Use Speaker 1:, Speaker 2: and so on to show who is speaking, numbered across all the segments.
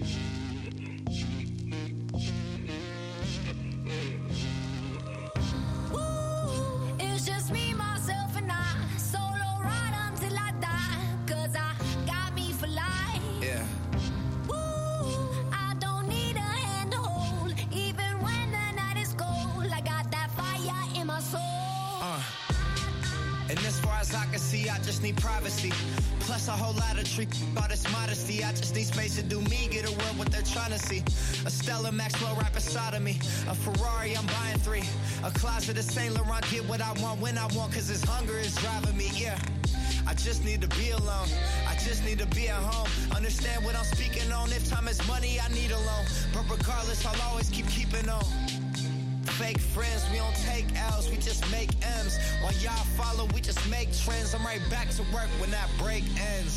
Speaker 1: It's just me, myself, and I. Solo ride until I die. 'Cause I got me for life.
Speaker 2: Yeah.
Speaker 1: I don't need a hand to hold. Even when the night is cold, I got that fire in my soul.
Speaker 2: And as far as I can see, I just need privacy. Plus a whole lot of treat, all this modesty. I just need space to do me, get a world what they're trying to see. A Stella Maxwell right beside of me. A Ferrari, I'm buying 3. A closet of Saint Laurent, get what I want when I want, 'cause this hunger is driving me, yeah. I just need to be alone. I just need to be at home. Understand what I'm speaking on. If time is money, I need a loan. But regardless, I'll always keep keeping on. Fake friends, we don't take L's, we just make M's. While y'all follow, we just make trends. I'm right back to work when that break ends.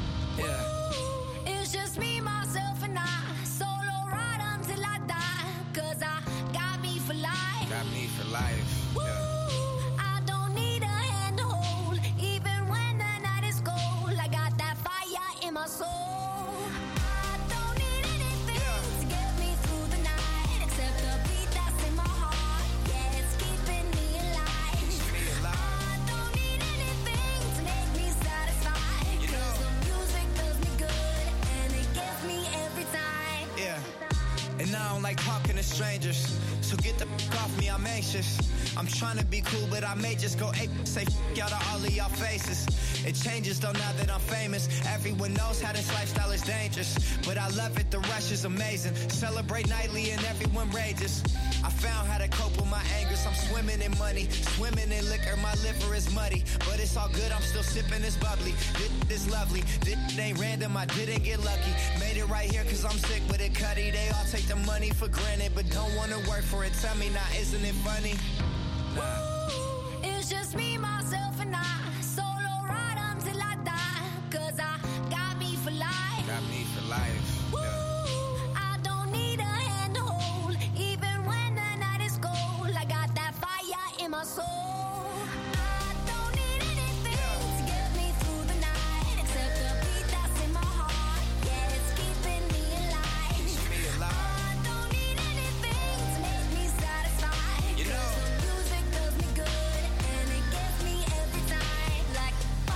Speaker 2: Yeah.
Speaker 1: It's just me, myself, and I. Solo ride until I die. 'Cause I got me for life.
Speaker 2: Got me for life. Yeah.
Speaker 1: I don't need a hand to hold. Even when the night is cold, I got that fire in my soul. I don't need anything to get me through the night, except the beat that's in my heart. Yeah, it's keeping me alive. I don't need anything to make me satisfied. 'Cause the music does me good, and it gets me every time.
Speaker 2: Yeah. And I don't like talking to strangers, so get the f*** off me, I'm anxious. I'm trying to be cool, but I may just go ape, say f*** out of all of y'all faces. It changes though now that I'm famous. Everyone knows how this lifestyle is dangerous, but I love it, the rush is amazing. Celebrate nightly and everyone rages. I found how to cope with my angers. I'm swimming in money, swimming in liquor, my liver is muddy. But it's all good, I'm still sipping this bubbly. This lovely, this ain't random, I didn't get lucky. Made it right here 'cause I'm sick with it, Cuddy. They all take the money for granted, but don't wanna work for it. Tell me now, isn't it funny? Nah.
Speaker 1: It's just me, myself, and I. Solo ride until I die. 'Cause I got me for life.
Speaker 2: Got me for life. Yeah.
Speaker 1: I don't need a hand to hold. Even when the night is cold, I got that fire in my soul. I don't need anything to get me through the night, except the beat that's in my heart. Yeah, it's keeping me alive. I don't need anything to make me satisfied.
Speaker 2: You know.
Speaker 1: 'Cause the music does me good, and it gets me every time. Like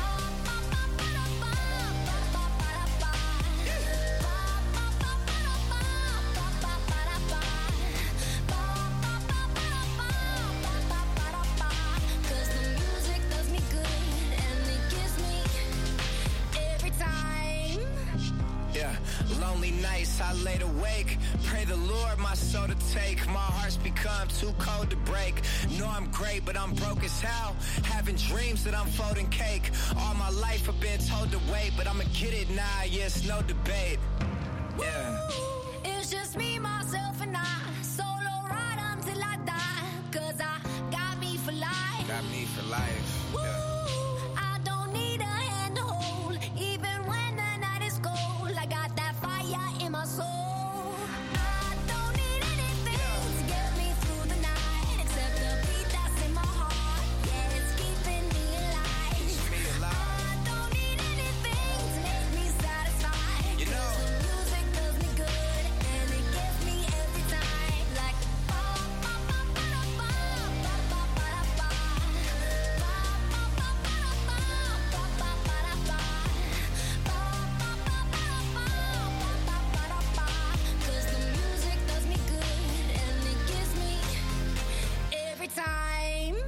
Speaker 1: Cause the music does me good, and it gives me every time.
Speaker 2: Yeah, lonely nights I laid awake. Pray the Lord my soul to take. My heart's become too cold to break. Know I'm great, but I'm broke as hell. Having dreams that I'm folding cake. All my life I've been told to wait, but I'ma get it now, yeah, it's no debate. Yeah.
Speaker 1: It's just me, myself, and I. Solo ride until I die. 'Cause I got me for life.
Speaker 2: Got me for life. Yeah.
Speaker 1: I don't need a hand to hold. Even when the night is cold, I got that fire in my soul. I don't need anything to get me through the night, except the beat that's in my heart. Yeah, it's keeping me alive. I don't need anything to make me satisfied.
Speaker 2: You know.
Speaker 1: 'Cause the music does me good, and it gets me every time. Like Cause the music does me good, and it gives me every time.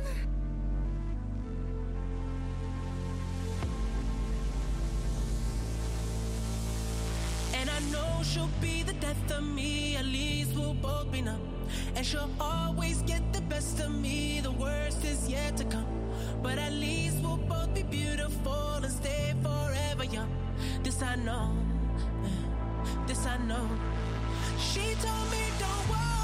Speaker 3: And I know she'll be the death of me, at least we'll both be numb. And she'll always get the best of me, the worst is yet to come. But at least we'll both be beautiful and stay forever young. This I know, this I know. She told me don't worry.